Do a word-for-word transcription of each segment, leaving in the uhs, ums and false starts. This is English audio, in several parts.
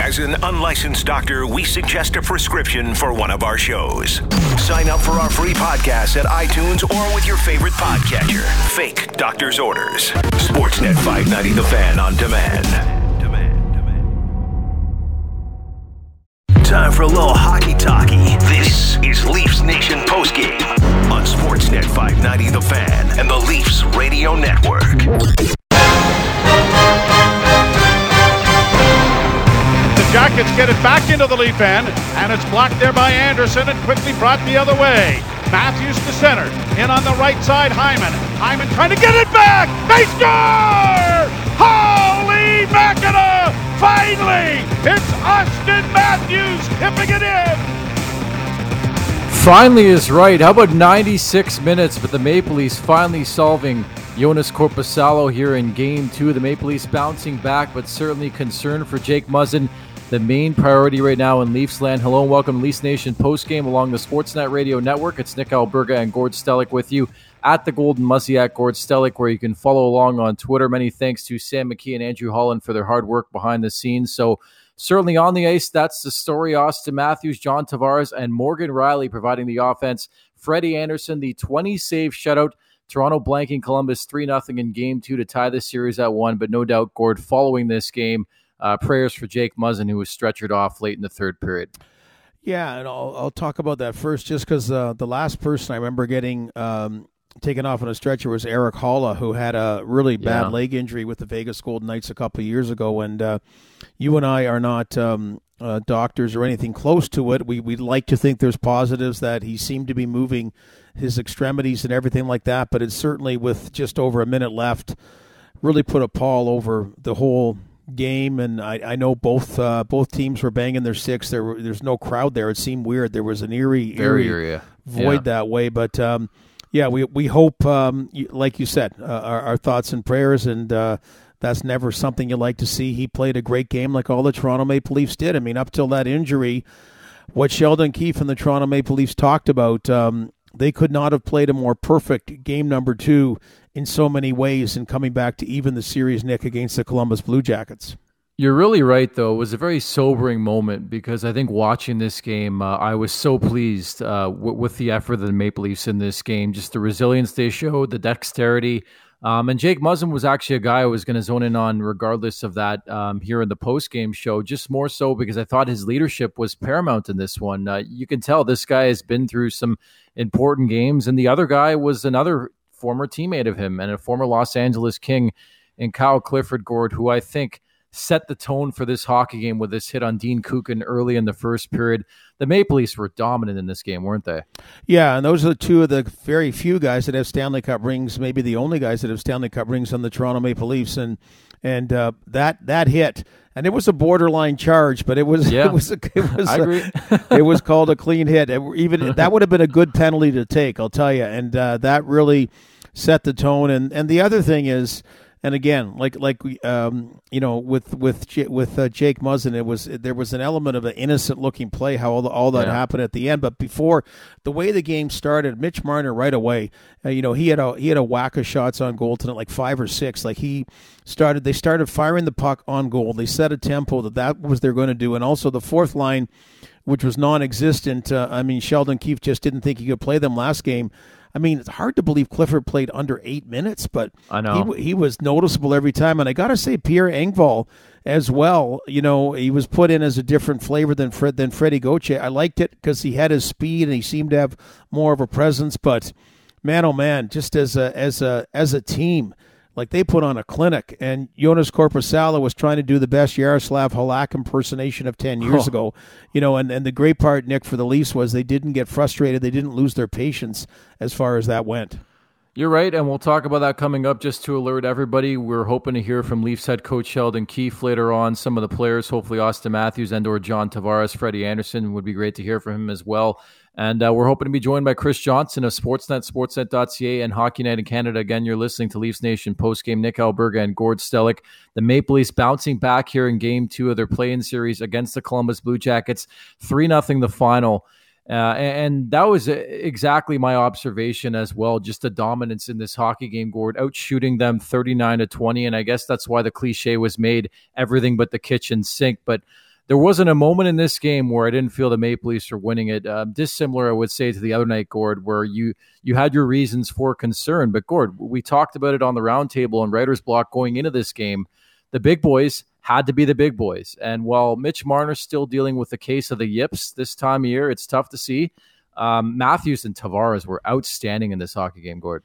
As an unlicensed doctor, we suggest a prescription for one of our shows. Sign up for our free podcast at iTunes or with your favorite podcatcher. Fake doctor's orders. Sportsnet five ninety The Fan on demand. Time for a little hockey talkie. This is Leafs Nation postgame on Sportsnet five ninety The Fan and the Leafs Radio Network. The Jackets get it back into the Leaf end, and it's blocked there by Anderson and quickly brought the other way. Matthews to center. In on the right side, Hyman. Hyman trying to get it back. They score! Holy Mackinac! Finally, it's Austin Matthews tipping it in. Finally is right. How about ninety-six minutes, but the Maple Leafs finally solving Joonas Korpisalo here in game two. The Maple Leafs bouncing back, but certainly concerned for Jake Muzzin, the main priority right now in Leafs land. Hello and welcome to Leafs Nation postgame along the Sportsnet Radio Network. It's Nick Alberga and Gord Stellick with you at the Golden Muzzy at Gord Stellick, where you can follow along on Twitter. Many thanks to Sam McKee and Andrew Holland for their hard work behind the scenes. So certainly on the ice, that's the story. Austin Matthews, John Tavares, and Morgan Rielly providing the offense. Freddie Anderson, the twenty-save shutout. Toronto blanking Columbus three nothing in game two to tie the series at one. But no doubt, Gord, following this game, uh, prayers for Jake Muzzin, who was stretchered off late in the third period. Yeah, and I'll, I'll talk about that first, just because uh, the last person I remember getting um, taken off on a stretcher was Eric Halla, who had a really bad yeah. leg injury with the Vegas Golden Knights a couple of years ago. And uh, you and I are not um, uh, doctors or anything close to it. We, we'd like to think there's positives that he seemed to be moving his extremities and everything like that, but it's certainly, with just over a minute left, really put a pall over the whole game. And I, I know both uh, both teams were banging their sticks. There were, there's no crowd there. It seemed weird. There was an eerie, Very eerie eerie, yeah. void yeah. that way. But um, yeah, we we hope, um, like you said, uh, our, our thoughts and prayers, and uh, that's never something you like to see. He played a great game, like all the Toronto Maple Leafs did. I mean, up till that injury, what Sheldon Keefe and the Toronto Maple Leafs talked about, um, they could not have played a more perfect game number two in so many ways in coming back to even the series, Nick, against the Columbus Blue Jackets. You're really right, though. It was a very sobering moment, because I think watching this game, uh, I was so pleased uh, w- with the effort of the Maple Leafs in this game, just the resilience they showed, the dexterity. Um, and Jake Muzzin was actually a guy I was going to zone in on regardless of that um, here in the post-game show, just more so because I thought his leadership was paramount in this one. Uh, you can tell this guy has been through some important games, and the other guy was another former teammate of him and a former Los Angeles King in Kyle Clifford, Gord, who I think set the tone for this hockey game with this hit on Dean Kukin early in the first period. The Maple Leafs were dominant in this game, weren't they? Yeah, and those are two of the very few guys that have Stanley Cup rings, maybe the only guys that have Stanley Cup rings on the Toronto Maple Leafs, and and uh, that that hit, and it was a borderline charge, but it was yeah. it was a, it was I a, agree. it was called a clean hit. It, even that would have been a good penalty to take, I'll tell you, and uh, that really set the tone. And and the other thing is, and again, like like um, you know, with with with uh, Jake Muzzin, it was there was an element of an innocent looking play, how all, the, all that yeah. happened at the end. But before the way the game started, Mitch Marner right away, uh, you know, he had a he had a whack of shots on goal tonight, like five or six. Like he started, they started firing the puck on goal. They set a tempo that that was they're going to do, and also the fourth line, which was non-existent. Uh, I mean, Sheldon Keefe just didn't think he could play them last game. I mean, it's hard to believe Clifford played under eight minutes, but I know. he he was noticeable every time. And I got to say, Pierre Engvall as well, you know, he was put in as a different flavor than Fred than Freddie Gauthier. I liked it because he had his speed and he seemed to have more of a presence. But man, oh man, just as a as a as a team, like they put on a clinic. And Joonas Korpisalo was trying to do the best Yaroslav Halak impersonation of ten years oh. ago. You know, and, and the great part, Nick, for the Leafs was they didn't get frustrated. They didn't lose their patience as far as that went. You're right, and we'll talk about that coming up. Just to alert everybody, we're hoping to hear from Leafs head coach Sheldon Keefe later on. Some of the players, hopefully Austin Matthews and or John Tavares, Freddie Anderson, would be great to hear from him as well. And uh, we're hoping to be joined by Chris Johnson of Sportsnet, sportsnet dot c a, and Hockey Night in Canada. Again, you're listening to Leafs Nation postgame. Nick Alberga and Gord Stellick. The Maple Leafs bouncing back here in game two of their play-in series against the Columbus Blue Jackets. three nothing the final. Uh, and that was exactly my observation as well. Just the dominance in this hockey game, Gord, out shooting them thirty-nine to twenty. And I guess that's why the cliche was made, everything but the kitchen sink. But there wasn't a moment in this game where I didn't feel the Maple Leafs were winning it. Uh, dissimilar, I would say, to the other night, Gord, where you you had your reasons for concern. But, Gord, we talked about it on the roundtable and writer's block going into this game. The big boys had to be the big boys. And while Mitch Marner's still dealing with the case of the yips this time of year, it's tough to see. Um, Matthews and Tavares were outstanding in this hockey game, Gord.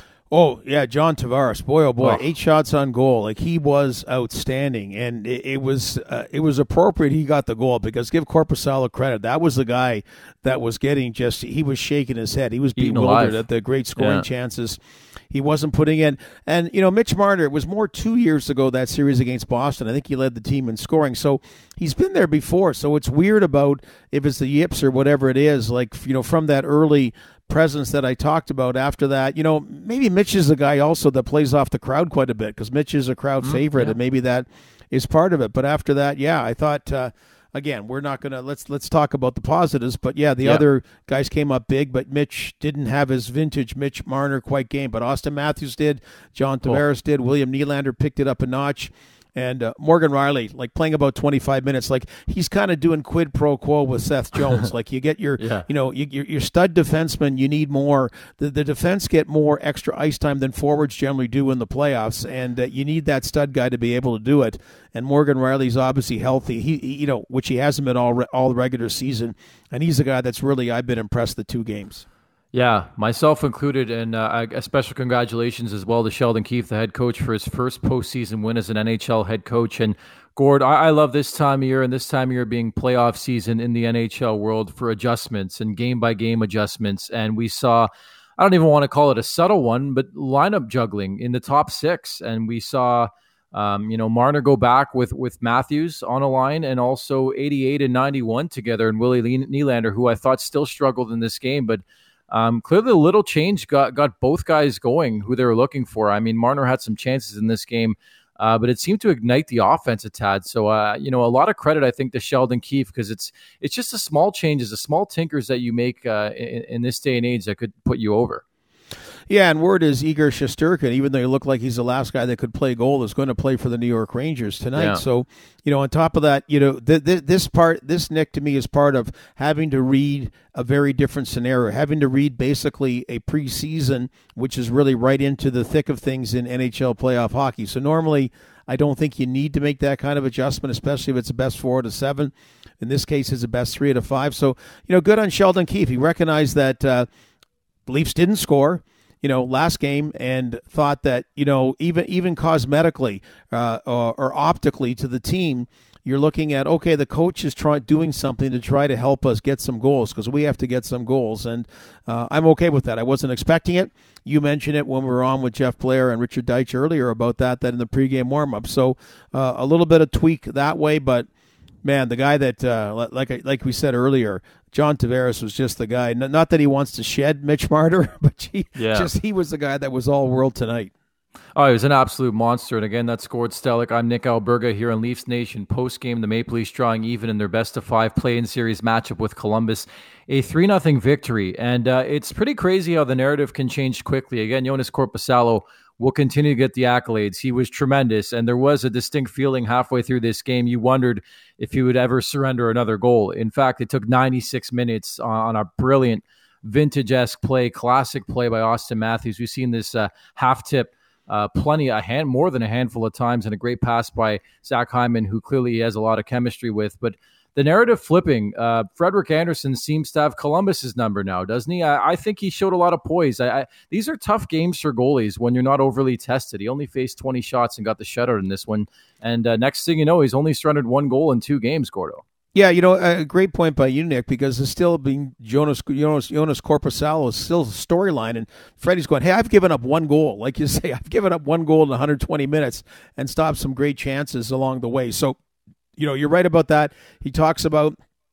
Oh, yeah, John Tavares. Boy, oh, boy, Oh. eight shots on goal. Like, he was outstanding, and it, it was uh, it was appropriate he got the goal because give Korpisalo credit. That was the guy that was getting just – he was shaking his head. He was Eaten bewildered alive. at the great scoring Yeah. chances he wasn't putting in. And, you know, Mitch Marner, it was more two years ago, that series against Boston. I think he led the team in scoring. So he's been there before. So it's weird about if it's the yips or whatever it is, like, you know, from that early – presence that I talked about after that. You know, maybe Mitch is the guy also that plays off the crowd quite a bit because Mitch is a crowd Mm, favorite, yeah. and maybe that is part of it. But after that, yeah, I thought, uh, again, we're not going to, let's let's talk about the positives, but yeah, the Yeah. other guys came up big, but Mitch didn't have his vintage Mitch Marner quite game, but Austin Matthews did, John Tavares did, William Nylander picked it up a notch. And uh, Morgan Riley, like playing about twenty-five minutes, like he's kind of doing quid pro quo with Seth Jones. Like you get your, Yeah. you know, you, your, your stud defenseman, you need more. The, the defense get more extra ice time than forwards generally do in the playoffs, and uh, you need that stud guy to be able to do it. And Morgan Riley's obviously healthy. He, he you know, which he hasn't been all re- all the regular season, and he's a guy that's really I've been impressed the two games. Yeah, myself included, and uh, a special congratulations as well to Sheldon Keefe, the head coach, for his first postseason win as an N H L head coach. And Gord, I, I love this time of year, and this time of year being playoff season in the N H L world for adjustments and game-by-game adjustments. And we saw, I don't even want to call it a subtle one, but lineup juggling in the top six. And we saw, um, you know, Marner go back with with Matthews on a line, and also eighty-eight and ninety-one together, and Willie Nylander, who I thought still struggled in this game, but Um, clearly, a little change got got both guys going who they were looking for. I mean, Marner had some chances in this game, uh, but it seemed to ignite the offense a tad. So, uh, you know, a lot of credit, I think, to Sheldon Keefe, because it's it's just the small changes, the small tinkers that you make uh, in, in this day and age that could put you over. Yeah, and word is Igor Shesterkin, even though he looked like he's the last guy that could play goal, is going to play for the New York Rangers tonight. Yeah. So, you know, on top of that, you know, th- th- this part, this, Nick, to me is part of having to read a very different scenario, having to read basically a preseason, which is really right into the thick of things in N H L playoff hockey. So normally, I don't think you need to make that kind of adjustment, especially if it's a best four to seven. In this case, it's a best three to five. So, you know, good on Sheldon Keefe. He recognized that uh, the Leafs didn't score, you know, last game, and thought that, you know, even even cosmetically uh, or, or optically to the team, you're looking at, okay, the coach is trying doing something to try to help us get some goals because we have to get some goals, and uh, I'm okay with that. I wasn't expecting it. You mentioned it when we were on with Jeff Blair and Richard Deitch earlier about that, that in the pregame warm-up. So uh, a little bit of tweak that way, but man, the guy that, uh, like like we said earlier, John Tavares was just the guy. Not that he wants to shed Mitch Marner, but he, Yeah. just he was the guy that was all world tonight. Oh, he was an absolute monster. And again, that scored Stellick. I'm Nick Alberga here on Leafs Nation. Post-game, the Maple Leafs drawing even in their best-of-five play-in series matchup with Columbus. A three nothing victory. And uh, it's pretty crazy how the narrative can change quickly. Again, Joonas Korpisalo will continue to get the accolades. He was tremendous, and there was a distinct feeling halfway through this game. You wondered if he would ever surrender another goal. In fact, it took ninety-six minutes on a brilliant vintage-esque play, classic play by Austin Matthews. We've seen this uh, half-tip Uh, plenty, a hand, more than a handful of times, and a great pass by Zach Hyman, who clearly he has a lot of chemistry with. But the narrative flipping, uh, Frederik Andersen seems to have Columbus's number now, doesn't he? I, I think he showed a lot of poise. I, I, these are tough games for goalies when you're not overly tested. He only faced twenty shots and got the shutout in this one. And uh, next thing you know, he's only surrendered one goal in two games, Gordo. Yeah, you know, a great point by you, Nick, because it's still being Joonas Joonas, Joonas Korpisalo is still a storyline, and Freddie's going, hey, I've given up one goal. Like you say, I've given up one goal in one hundred twenty minutes and stopped some great chances along the way. So, you know, you're right about that. He talks about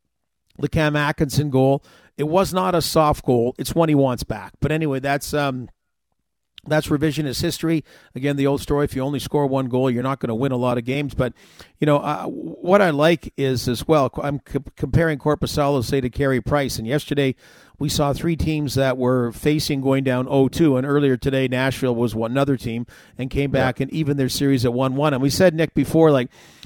the Cam Atkinson goal. It was not a soft goal. It's one he wants back. But anyway, that's um, that's revisionist history. Again, the old story, if you only score one goal, you're not going to win a lot of games. But, you know, uh, what I like is as well, I'm c- comparing Korpisalo, say, to Carey Price. And yesterday we saw three teams that were facing going down oh two. And earlier today, Nashville was one another team and came back yeah. and even their series at one one. And we said, Nick, before, like,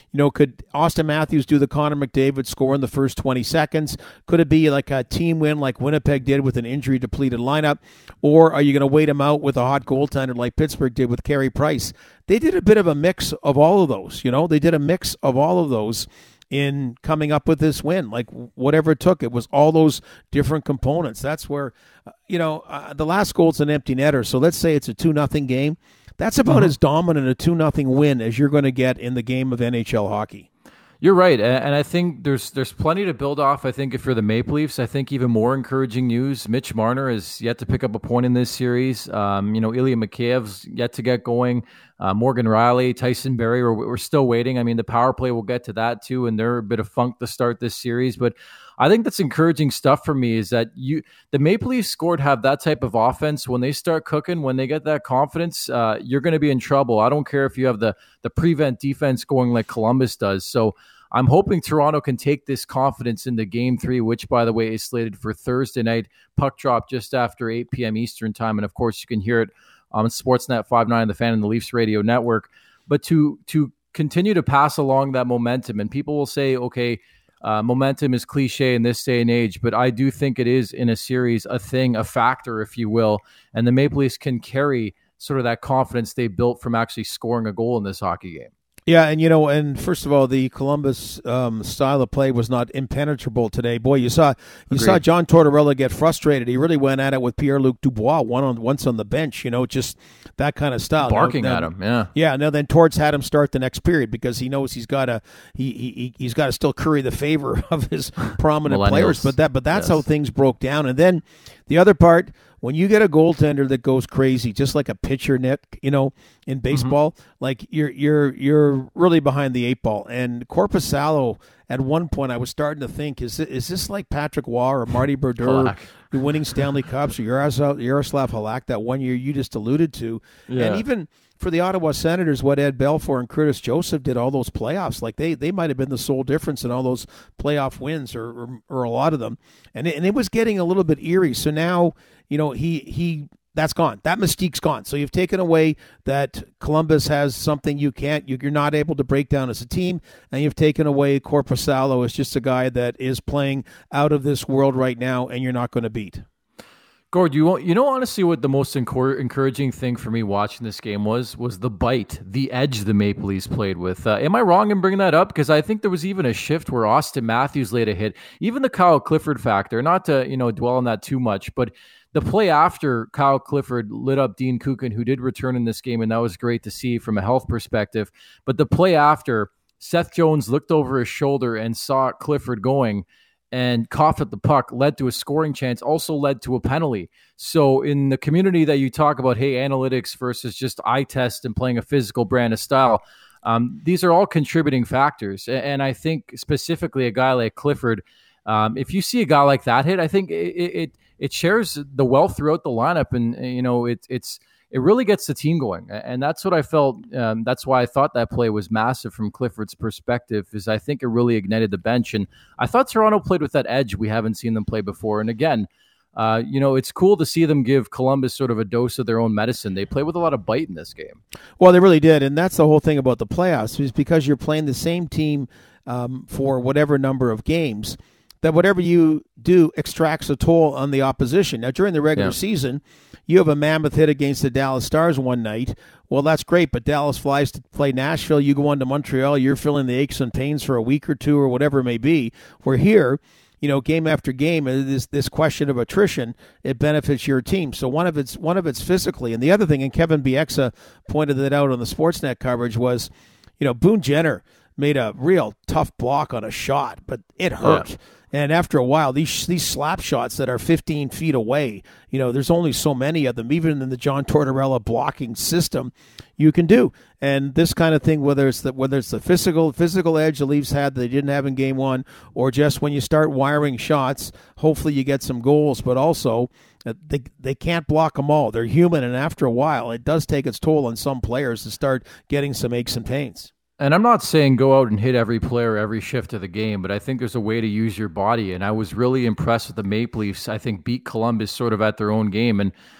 You know, could Austin Matthews do the Connor McDavid score in the first twenty seconds? Could it be like a team win like Winnipeg did with an injury-depleted lineup? Or are you going to wait him out with a hot goaltender like Pittsburgh did with Carey Price? They did a bit of a mix of all of those, you know? They did a mix of all of those in coming up with this win. Like, whatever it took, it was all those different components. That's where, you know, uh, the last goal's an empty netter. So let's say it's a two nothing game. That's about mm-hmm. as dominant a two nothing win as you're going to get in the game of N H L hockey. You're right, and I think there's there's plenty to build off. I think if you're the Maple Leafs, I think even more encouraging news. Mitch Marner is yet to pick up a point in this series. Um, you know, Ilya Mikheyev's yet to get going. Uh, Morgan Riley, Tyson Barrie, we're, we're still waiting. I mean, the power play, we'll get to that too, and they're a bit of funk to start this series. But I think that's encouraging stuff for me is that you the Maple Leafs scored have that type of offense. When they start cooking, when they get that confidence, uh, you're going to be in trouble. I don't care if you have the, the prevent defense going like Columbus does. So I'm hoping Toronto can take this confidence into game three, which, by the way, is slated for Thursday night. Puck drop just after eight p.m. Eastern time. And, of course, you can hear it on Sportsnet five nine, The Fan, and the Leafs Radio Network. But to to continue to pass along that momentum, and people will say, okay, uh, momentum is cliche in this day and age, but I do think it is in a series a thing, a factor, if you will. And the Maple Leafs can carry sort of that confidence they built from actually scoring a goal in this hockey game. Yeah, and you know, and first of all, the Columbus um, style of play was not impenetrable today. Boy, you saw you Agreed. saw John Tortorella get frustrated. He really went at it with Pierre-Luc Dubois one on once on the bench. You know, just that kind of style, barking now, at him. Yeah, yeah. Now then, Torts had him start the next period because he knows he's got to he he he's got to still curry the favor of his prominent players. But that but that's yes. how things broke down. And then the other part, when you get a goaltender that goes crazy, just like a pitcher, Nick, you know, in baseball, mm-hmm. like you're you're you're really behind the eight ball. And Korpisalo, at one point, I was starting to think, is this, is this like Patrick Waugh or Marty Brodeur winning Stanley Cups, or Yaroslav, Yaroslav Halak that one year you just alluded to, yeah. and even for the Ottawa Senators, what Ed Belfour and Curtis Joseph did all those playoffs, like they they might have been the sole difference in all those playoff wins, or or, or a lot of them, and it, and it was getting a little bit eerie. So now, you know, he he that's gone. That mystique's gone. So you've taken away that Columbus has something you can't, you're not able to break down as a team, and you've taken away Korpisalo as just a guy that is playing out of this world right now, and you're not going to beat. Gord, you you know honestly what the most encouraging thing for me watching this game was was the bite, the edge the Maple Leafs played with. Uh, am I wrong in bringing that up? Because I think there was even a shift where Austin Matthews laid a hit. Even the Kyle Clifford factor, not to you know dwell on that too much, but the play after Kyle Clifford lit up Dean Kukin, who did return in this game, and that was great to see from a health perspective. But the play after, Seth Jones looked over his shoulder and saw Clifford going and coughed at the puck, led to a scoring chance, also led to a penalty. So in the community that you talk about, hey, analytics versus just eye test and playing a physical brand of style, um, these are all contributing factors. And I think specifically a guy like Clifford, um, if you see a guy like that hit, I think it it, it shares the wealth throughout the lineup, and you know it, it's it really gets the team going. And that's what I felt. Um, that's why I thought that play was massive from Clifford's perspective, is I think it really ignited the bench. And I thought Toronto played with that edge we haven't seen them play before. And again, uh, you know, it's cool to see them give Columbus sort of a dose of their own medicine. They play with a lot of bite in this game. Well, they really did. And that's the whole thing about the playoffs, is because you're playing the same team um, for whatever number of games, that whatever you do extracts a toll on the opposition. Now, during the regular yeah. season, you have a mammoth hit against the Dallas Stars one night. Well, that's great, but Dallas flies to play Nashville. You go on to Montreal. You're feeling the aches and pains for a week or two or whatever it may be. We're here, you know, game after game, this this question of attrition, it benefits your team. So one of it's one of it's physically, and the other thing, and Kevin Bieksa pointed that out on the Sportsnet coverage, was, you know, Boone Jenner made a real tough block on a shot, but it hurt. Yeah. And after a while, these these slap shots that are fifteen feet away, you know, there's only so many of them, even in the John Tortorella blocking system, you can do. And this kind of thing, whether it's the whether it's the physical physical edge the Leafs had that they didn't have in game one, or just when you start wiring shots, hopefully you get some goals. But also, they they can't block them all. They're human, and after a while, it does take its toll on some players to start getting some aches and pains. And I'm not saying go out and hit every player every shift of the game, but I think there's a way to use your body. And I was really impressed with the Maple Leafs. I think beat Columbus sort of at their own game. And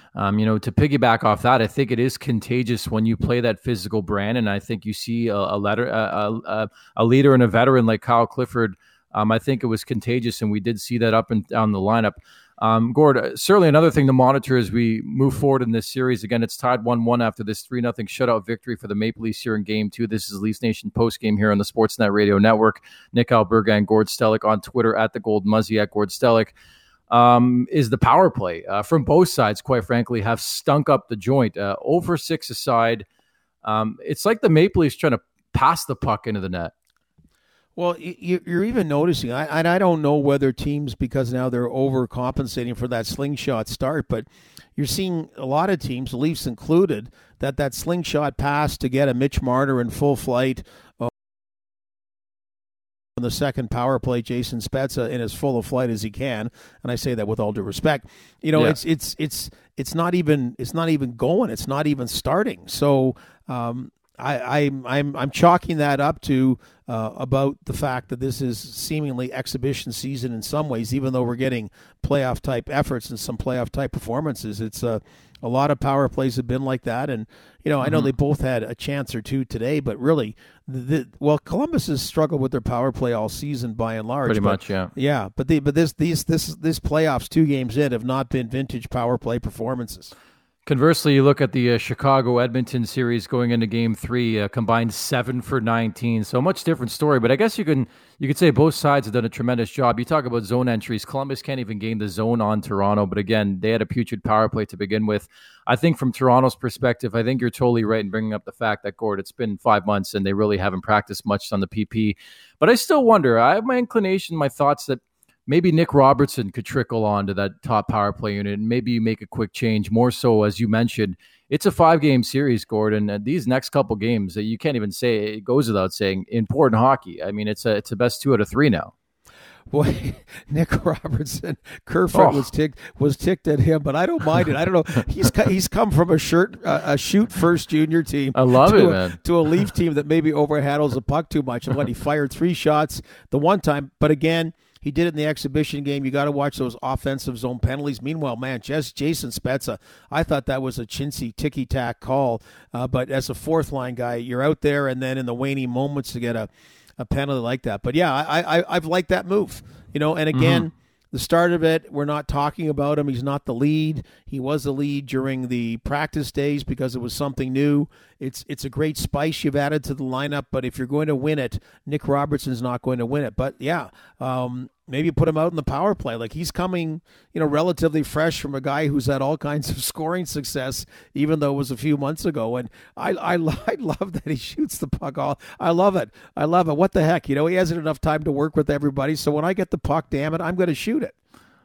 Um, you know, to piggyback off that, I think it is contagious when you play that physical brand, and I think you see a, a, letter, a, a, a leader and a veteran like Kyle Clifford. Um, I think it was contagious, and we did see that up and down the lineup. Um, Gord, uh, certainly another thing to monitor as we move forward in this series. Again, it's tied one one after this three nothing shutout victory for the Maple Leafs here in Game two. This is Leafs Nation postgame here on the Sportsnet Radio Network. Nick Alberga and Gord Stellick on Twitter at the Gold Muzzy at Gord Stellick. Um, is the power play uh, from both sides, quite frankly, have stunk up the joint. Uh, over six aside, um, it's like the Maple Leafs trying to pass the puck into the net. Well, you're even noticing, and I don't know whether teams, because now they're overcompensating for that slingshot start, but you're seeing a lot of teams, the Leafs included, that that slingshot pass to get a Mitch Marner in full flight uh, on the second power play, Jason Spezza in as full of flight as he can, and I say that with all due respect. You know, yeah. it's it's it's it's not even it's not even going. It's not even starting. So. Um, I, I'm I'm I'm chalking that up to uh, about the fact that this is seemingly exhibition season in some ways, even though we're getting playoff type efforts and some playoff type performances. It's a a lot of power plays have been like that, and you know mm-hmm. I know they both had a chance or two today, but really, the, the, well, Columbus has struggled with their power play all season by and large. Pretty but, much, yeah, yeah. But the but this these this this playoffs two games in have not been vintage power play performances. Conversely, you look at the uh, Chicago-Edmonton series going into Game Three, uh, combined seven for nineteen. So a much different story, but I guess you can you could say both sides have done a tremendous job. You talk about zone entries. Columbus can't even gain the zone on Toronto, but again, they had a putrid power play to begin with. I think from Toronto's perspective, I think you're totally right in bringing up the fact that, Gord, it's been five months and they really haven't practiced much on the P P. But I still wonder. I have my inclination, my thoughts that maybe Nick Robertson could trickle on to that top power play unit, and maybe you make a quick change. More so, as you mentioned, it's a five-game series, Gordon. And these next couple games, that you can't even say, it goes without saying, important hockey. I mean, it's a it's a best two out of three now. Boy, Nick Robertson, Kerfoot oh. was ticked was ticked at him, but I don't mind it. I don't know. He's he's come from a shirt uh, a shoot first junior team. I love to it, a, man. To a Leaf team that maybe overhandles the puck too much. And when he fired three shots the one time, but again. He did it in the exhibition game. You got to watch those offensive zone penalties. Meanwhile, man, just Jason Spezza, I thought that was a chintzy ticky-tack call. Uh, but as a fourth-line guy, you're out there, and then in the waning moments to get a, a penalty like that. But, yeah, I, I, I've liked that move. You know, and again, mm-hmm. the start of it, we're not talking about him. He's not the lead. He was the lead during the practice days because it was something new. It's it's a great spice you've added to the lineup, but if you're going to win it, Nick Robertson's not going to win it. But, yeah, um, maybe put him out in the power play. Like, he's coming, you know, relatively fresh from a guy who's had all kinds of scoring success, even though it was a few months ago. And I I, I love that he shoots the puck all. I love it. I love it. What the heck? You know, he hasn't enough time to work with everybody, so when I get the puck, damn it, I'm going to shoot it.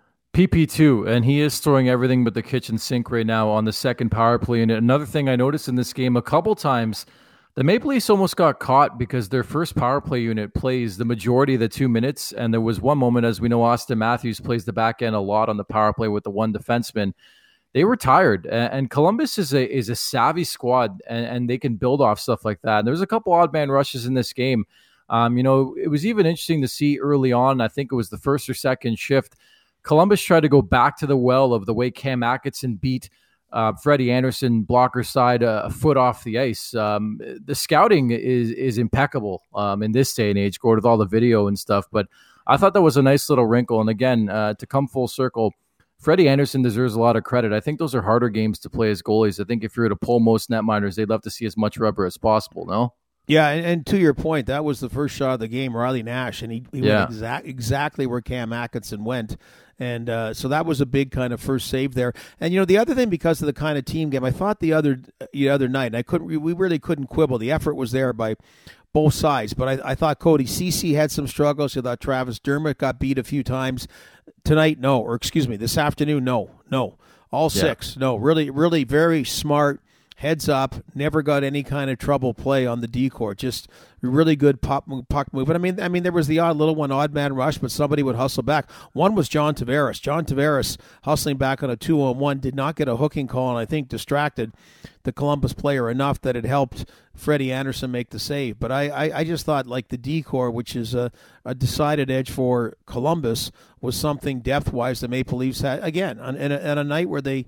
P P two, and he is throwing everything but the kitchen sink right now on the second power play. And another thing I noticed in this game a couple times, the Maple Leafs almost got caught because their first power play unit plays the majority of the two minutes. And there was one moment, as we know, Austin Matthews plays the back end a lot on the power play with the one defenseman. They were tired, and Columbus is a is a savvy squad, and, and they can build off stuff like that. And there's a couple odd man rushes in this game. Um, you know, it was even interesting to see early on, I think it was the first or second shift, Columbus tried to go back to the well of the way Cam Atkinson beat uh, Freddie Anderson, blocker side, uh, a foot off the ice. Um, the scouting is is impeccable um, in this day and age, Gord, with all the video and stuff. But I thought that was a nice little wrinkle. And again, uh, to come full circle, Freddie Anderson deserves a lot of credit. I think those are harder games to play as goalies. I think if you're to pull most netminders, they'd love to see as much rubber as possible, no? Yeah, and, and to your point, that was the first shot of the game, Riley Nash, and he, he yeah. went exact, exactly where Cam Atkinson went. And uh, so that was a big kind of first save there. And, you know, the other thing, because of the kind of team game, I thought the other the other night, and I couldn't, we really couldn't quibble. The effort was there by both sides. But I, I thought Cody Ceci had some struggles. I thought Travis Dermott got beat a few times. Tonight, no. Or excuse me, this afternoon, no. No. All yeah. six. No, really, really very smart. Heads up, never got any kind of trouble play on the D-court. Just really good pop puck move. And I mean, I mean, there was the odd little one, odd man rush, but somebody would hustle back. One was John Tavares. John Tavares hustling back on a two-on-one, did not get a hooking call, and I think distracted the Columbus player enough that it helped Freddie Anderson make the save. But I, I, I just thought, like, the D-core, which is a, a decided edge for Columbus, was something depth-wise the Maple Leafs had. Again, on, on, a, on a night where they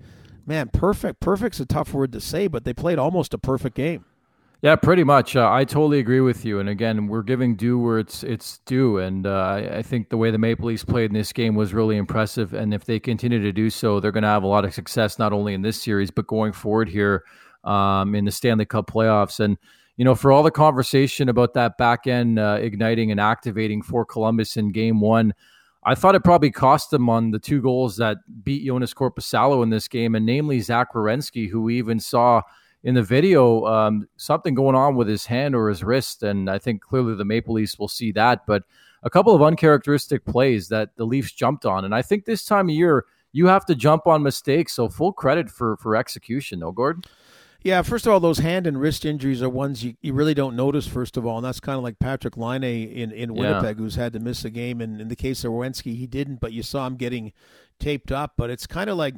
man, perfect. Perfect's a tough word to say, but they played almost a perfect game. Yeah, pretty much. Uh, I totally agree with you. And again, we're giving due where it's it's due. And uh, I, I think the way the Maple Leafs played in this game was really impressive. And if they continue to do so, they're going to have a lot of success, not only in this series, but going forward here um, in the Stanley Cup playoffs. And, you know, for all the conversation about that back end uh, igniting and activating for Columbus in game one, I thought it probably cost them on the two goals that beat Joonas Korpisalo in this game, and namely Zach Werenski, who we even saw in the video, um, something going on with his hand or his wrist, and I think clearly the Maple Leafs will see that. But a couple of uncharacteristic plays that the Leafs jumped on, and I think this time of year you have to jump on mistakes. So full credit for for execution, no, Gordon? Yeah, first of all, those hand and wrist injuries are ones you, you really don't notice, first of all, and that's kind of like Patrick Laine in, in Winnipeg, yeah. who's had to miss a game, and in the case of Werenski, he didn't, but you saw him getting taped up. But it's kind of like,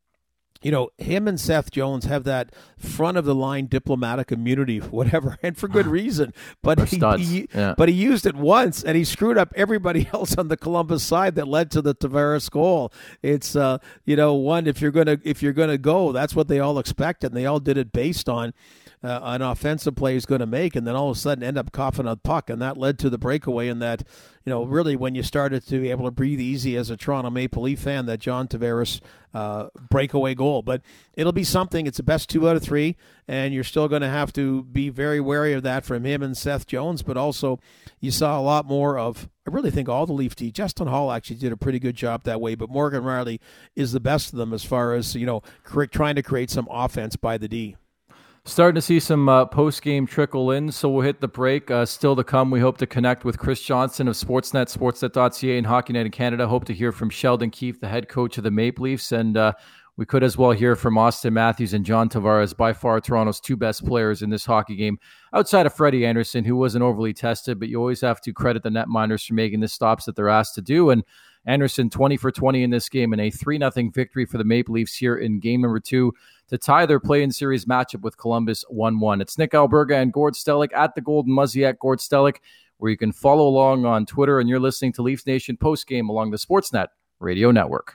you know, him and Seth Jones have that front-of-the-line diplomatic immunity, whatever, and for good reason. But he, he yeah. but he used it once, and he screwed up everybody else on the Columbus side that led to the Tavares goal. It's, uh, you know, one, if you're gonna if you're gonna go, that's what they all expected, and they all did it based on uh, an offensive play he's going to make, and then all of a sudden end up coughing a puck, and that led to the breakaway. And that, you know, really when you started to be able to breathe easy as a Toronto Maple Leaf fan, that John Tavares uh, breakaway goal. But it'll be something. It's the best two out of three, and you're still going to have to be very wary of that from him and Seth Jones. But also, you saw a lot more of, I really think all the Leaf D. Justin Hall actually did a pretty good job that way, but Morgan Rielly is the best of them as far as, you know, cre- trying to create some offense by the D. Starting to see some uh, post-game trickle in, so we'll hit the break. Uh, still to come, we hope to connect with Chris Johnson of Sportsnet, sportsnet dot c a, and Hockey Night in Canada. Hope to hear from Sheldon Keefe, the head coach of the Maple Leafs, and uh, we could as well hear from Austin Matthews and John Tavares, by far Toronto's two best players in this hockey game, outside of Freddie Anderson, who wasn't overly tested, but you always have to credit the netminders for making the stops that they're asked to do. And Anderson, twenty for twenty in this game, and a three nothing victory for the Maple Leafs here in game number two to tie their play-in series matchup with Columbus one one. It's Nick Alberga and Gord Stellick at the Golden Muzzy at Gord Stellick, where you can follow along on Twitter, and you're listening to Leafs Nation postgame along the Sportsnet Radio Network.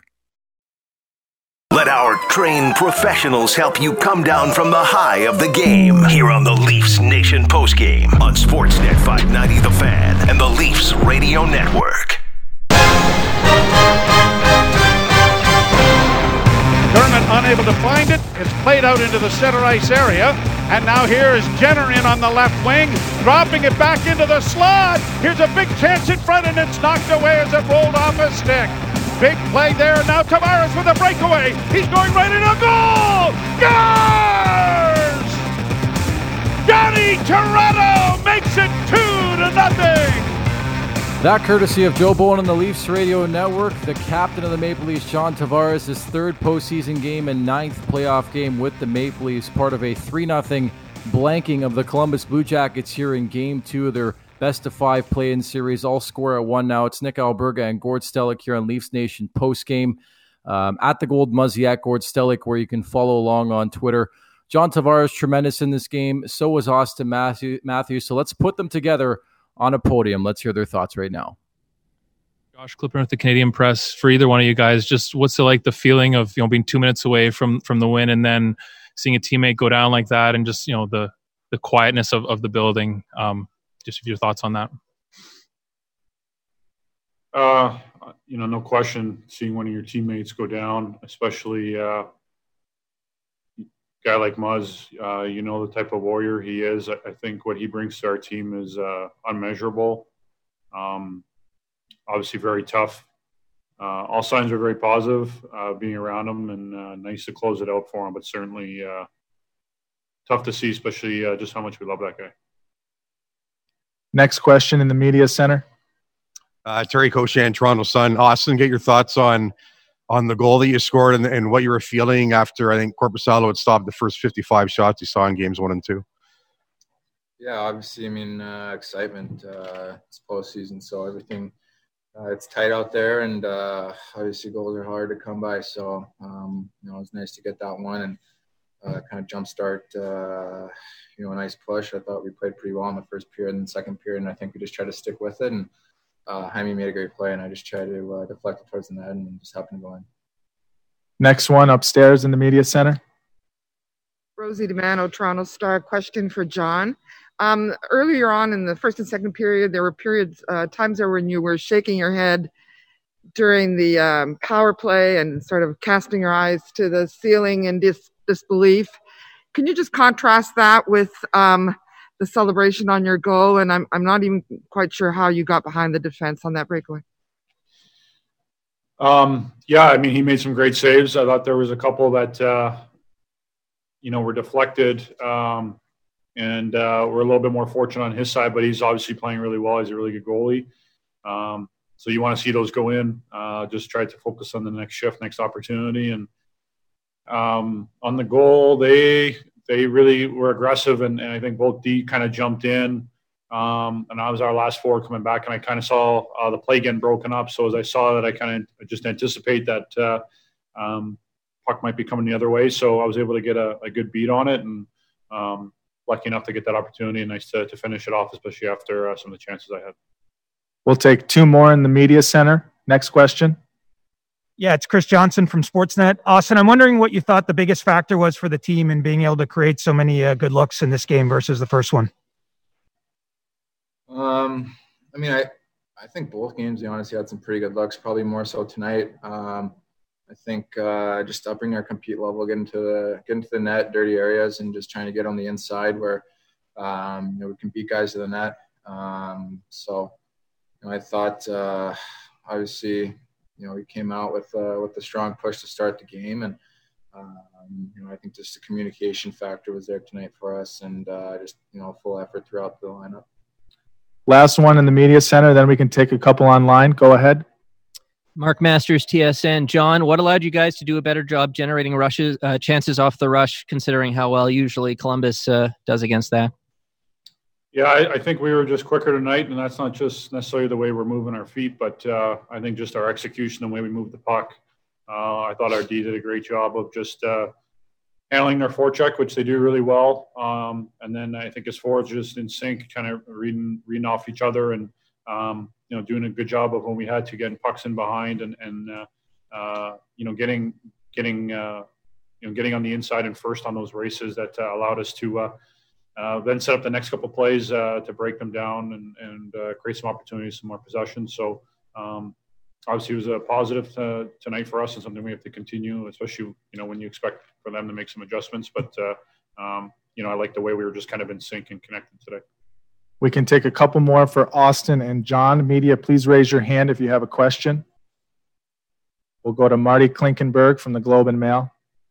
Let our trained professionals help you come down from the high of the game here on the Leafs Nation postgame on Sportsnet five ninety The Fan and the Leafs Radio Network. Dermott unable to find it. It's played out into the center ice area. And now here is Jenner in on the left wing, dropping it back into the slot. Here's a big chance in front, and it's knocked away as it rolled off a stick. Big play there. Now Tavares with a breakaway. He's going right into a goal. Scores! Johnny Toronto makes it two to nothing. That courtesy of Joe Bowen on the Leafs Radio Network. The captain of the Maple Leafs, John Tavares, his third postseason game and ninth playoff game with the Maple Leafs, part of a three nothing blanking of the Columbus Blue Jackets here in game two of their best of five play-in series. All score at one now. It's Nick Alberga and Gord Stellick here on Leafs Nation postgame um, at the Gold Muzzy at Gord Stellick, where you can follow along on Twitter. John Tavares, tremendous in this game. So was Austin Matthews. So let's put them together on a podium. Let's hear their thoughts right now. Josh Clipper with the Canadian Press. For either one of you guys, just what's it like, the feeling of, you know, being two minutes away from from the win and then seeing a teammate go down like that, and just, you know, the the quietness of, of the building. Um, just your thoughts on that. Uh, you know, no question, seeing one of your teammates go down, especially uh, a guy like Muzz, uh, you know, the type of warrior he is. I, I think what he brings to our team is uh, unmeasurable. Um, obviously very tough. Uh, all signs are very positive, uh, being around him, and uh, nice to close it out for him, but certainly uh, tough to see, especially uh, just how much we love that guy. Next question in the media center. Uh, Terry Koshan, Toronto Sun. Austin, get your thoughts on on the goal that you scored and, and what you were feeling after, I think, Korpisalo had stopped the first fifty-five shots you saw in games one and two. Yeah, obviously, I mean, uh, excitement. Uh, it's postseason, so everything, uh, it's tight out there, and uh, obviously goals are hard to come by. So, um, you know, it was nice to get that one and uh, kind of jumpstart, uh, you know, a nice push. I thought we played pretty well in the first period and the second period, and I think we just tried to stick with it. And uh, Jaime made a great play, and I just tried to uh, deflect it towards the net and just happened to go in. Next one upstairs in the media center. Rosie DiMano, Toronto Star. Question for John. Um, earlier on in the first and second period, there were periods, uh, times there when you were shaking your head during the um, power play and sort of casting your eyes to the ceiling in dis- disbelief. Can you just contrast that with um, the celebration on your goal? And I'm I'm not even quite sure how you got behind the defense on that breakaway. Um, yeah, I mean, he made some great saves. I thought there was a couple that, uh, you know, were deflected, um, and uh, we're a little bit more fortunate on his side, but he's obviously playing really well. He's a really good goalie. Um, so you want to see those go in. Uh, just try to focus on the next shift, next opportunity. And um, on the goal, they they really were aggressive, and, and I think both D kind of jumped in. Um, and I was our last forward coming back, and I kind of saw uh, the play getting broken up. So as I saw that, I kind of just anticipate that uh, um, puck might be coming the other way. So I was able to get a, a good beat on it, and um, lucky enough to get that opportunity, and nice to, to finish it off, especially after uh, some of the chances I had. We'll take two more in the media center. Next question. Yeah, it's Chris Johnson from Sportsnet. Austin, I'm wondering what you thought the biggest factor was for the team in being able to create so many uh, good looks in this game versus the first one. Um, I mean, I, I think both games, you honestly had some pretty good looks, probably more so tonight. Um, I think uh, just upping our compete level, getting to the getting to the net, dirty areas, and just trying to get on the inside where um, you know, we can beat guys to the net. Um, so you know, I thought uh, obviously you know we came out with uh, with a strong push to start the game, and um, you know I think just the communication factor was there tonight for us, and uh, just you know full effort throughout the lineup. Last one in the media center, then we can take a couple online. Go ahead. Mark Masters, T S N. John, what allowed you guys to do a better job generating rushes, uh, chances off the rush, considering how well usually Columbus uh, does against that? Yeah, I, I think we were just quicker tonight, and that's not just necessarily the way we're moving our feet, but uh, I think just our execution, the way we moved the puck. Uh, I thought our D did a great job of just uh, handling their forecheck, which they do really well. Um, and then I think as forwards just in sync, kind of reading reading off each other, and um, you know doing a good job of when we had to getting pucks in behind, and and uh, uh, you know getting getting uh, you know getting on the inside and first on those races that uh, allowed us to uh, uh, then set up the next couple of plays uh, to break them down and and uh, create some opportunities, some more possessions. So. Um, Obviously, it was a positive uh, tonight for us, and something we have to continue, especially you know when you expect for them to make some adjustments. But uh, um, you know, I like the way we were just kind of in sync and connected today. We can take a couple more for Austin and John. Media, please raise your hand if you have a question. We'll go to Marty Klinkenberg from the Globe and Mail.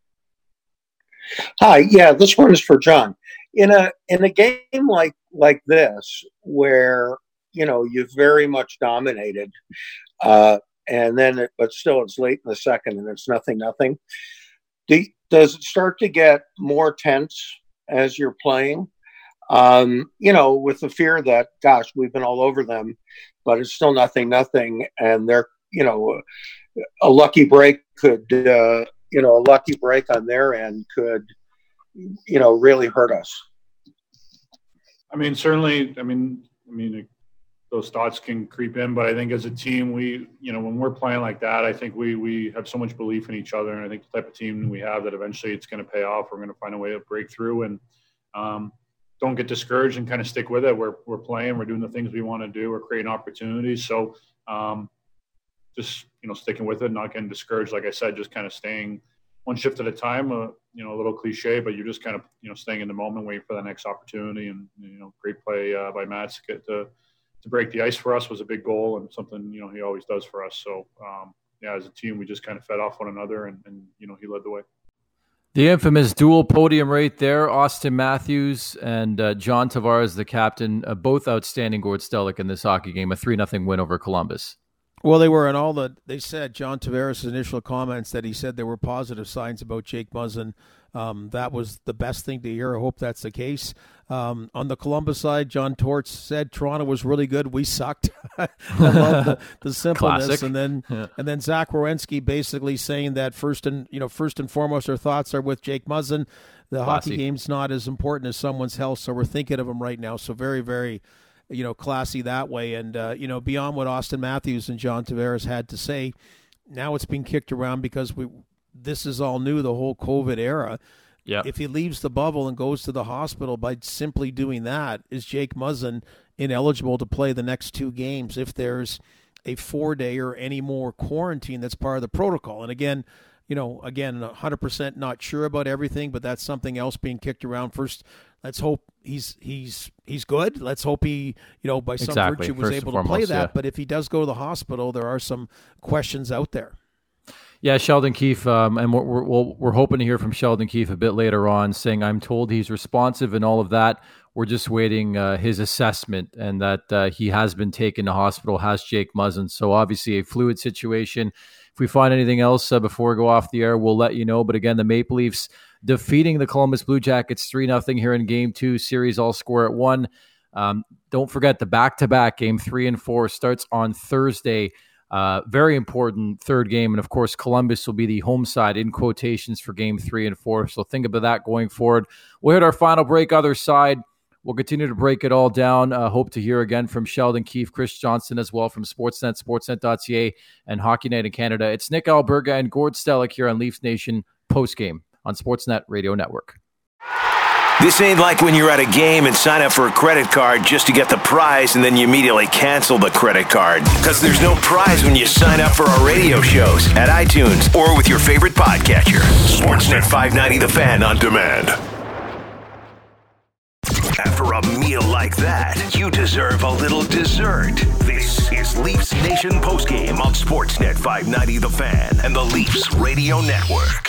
Hi, yeah, this one is for John. In a in a game like like this, where you know you've very much dominated. Uh, and then, it, but still, it's late in the second, and it's nothing, nothing. Do, does it start to get more tense as you're playing? Um, you know, with the fear that, gosh, we've been all over them, but it's still nothing, nothing, and they're, you know, a lucky break could, uh, you know, a lucky break on their end could, you know, really hurt us. I mean, certainly. I mean, I mean. It, those thoughts can creep in, but I think as a team, we, you know, when we're playing like that, I think we we have so much belief in each other, and I think the type of team we have that eventually it's going to pay off. We're going to find a way to break through, and um, don't get discouraged and kind of stick with it. We're we're playing, we're doing the things we want to do, we're creating opportunities. So um, just you know, sticking with it, not getting discouraged. Like I said, just kind of staying one shift at a time. Uh, you know, a little cliche, but you're just kind of you know staying in the moment, waiting for the next opportunity. And you know, great play uh, by Matt to get to. to break the ice for us was a big goal, and something, you know, he always does for us. So, um, yeah, as a team, we just kind of fed off one another, and, and, you know, he led the way. The infamous dual podium right there, Austin Matthews and uh, John Tavares, the captain, uh, both outstanding Gord Stellick in this hockey game, a three nothing win over Columbus. Well, they were, and all the, they said, John Tavares' initial comments that he said there were positive signs about Jake Muzzin. Um, that was the best thing to hear. I hope that's the case. Um, on the Columbus side, John Torts said Toronto was really good. We sucked. I love the, the simpleness. Classic. And then yeah. and then Zach Werenski basically saying that first and you know first and foremost, our thoughts are with Jake Muzzin. The Classy. hockey game's not as important as someone's health, so we're thinking of him right now. So very, very, you know, classy that way. And uh, you know, beyond what Austin Matthews and John Tavares had to say, now it's being kicked around because we. this is all new, the whole COVID era. Yeah. If he leaves the bubble and goes to the hospital by simply doing that, is Jake Muzzin ineligible to play the next two games if there's a four-day or any more quarantine that's part of the protocol? And again, you know, again, one hundred percent not sure about everything, but that's something else being kicked around. First, let's hope he's he's he's good. Let's hope he, you know, by some exactly. virtue was First able and to play foremost, that. yeah. But if he does go to the hospital, there are some questions out there. Yeah, Sheldon Keefe, um, and we're, we're, we'll, we're hoping to hear from Sheldon Keefe a bit later on, saying, I'm told he's responsive and all of that. We're just waiting uh, his assessment, and that uh, he has been taken to hospital, has Jake Muzzin. So obviously a fluid situation. If we find anything else uh, before we go off the air, we'll let you know. But again, the Maple Leafs defeating the Columbus Blue Jackets three nothing here in Game two. Series all score at one. Um, don't forget the back-to-back Game three and four starts on Thursday. Uh, very important third game. And of course, Columbus will be the home side in quotations for game three and four. So think about that going forward. We'll hit our final break, other side. We'll continue to break it all down. Uh, hope to hear again from Sheldon Keefe, Chris Johnston as well from Sportsnet, sportsnet dot c a, and Hockey Night in Canada. It's Nick Alberga and Gord Stellick here on Leafs Nation postgame on Sportsnet Radio Network. This ain't like when you're at a game and sign up for a credit card just to get the prize and then you immediately cancel the credit card. Because there's no prize when you sign up for our radio shows at iTunes or with your favorite podcatcher. Sportsnet five ninety The Fan on demand. After a meal like that, you deserve a little dessert. This is Leafs Nation postgame on Sportsnet five ninety The Fan and the Leafs Radio Network.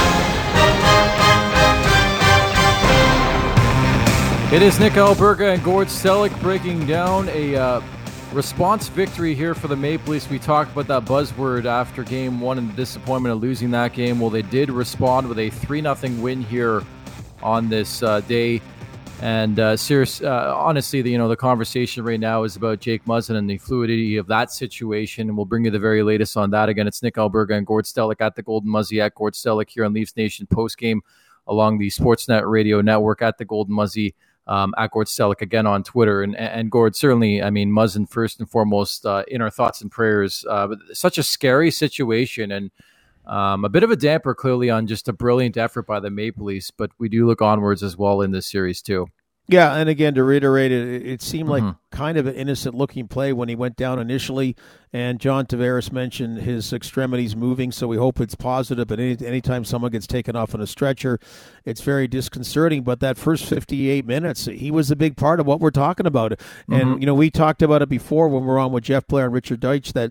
It is Nick Alberga and Gord Stellick breaking down a uh, response victory here for the Maple Leafs. We talked about that buzzword after game one and the disappointment of losing that game. Well, they did respond with a three nothing win here on this uh, day. And uh, serious, uh, honestly, the, you know, the conversation right now is about Jake Muzzin and the fluidity of that situation. And we'll bring you the very latest on that. Again, it's Nick Alberga and Gord Stellick at the Golden Muzzy at Gord Stellick here on Leafs Nation postgame along the Sportsnet Radio Network at the Golden Muzzy. Um, at Gord Stellick again on Twitter. And, and Gord, certainly, I mean, Muzzin first and foremost uh, in our thoughts and prayers. Uh, but such a scary situation and um, a bit of a damper clearly on just a brilliant effort by the Maple Leafs, but we do look onwards as well in this series too. Yeah, and again, to reiterate it, it seemed like Mhm. kind of an innocent-looking play when he went down initially, and John Tavares mentioned his extremities moving, so we hope it's positive, but any anytime someone gets taken off on a stretcher, it's very disconcerting, but that first fifty-eight minutes, he was a big part of what we're talking about. And, Mhm. you know, we talked about it before when we were on with Jeff Blair and Richard Deitch, that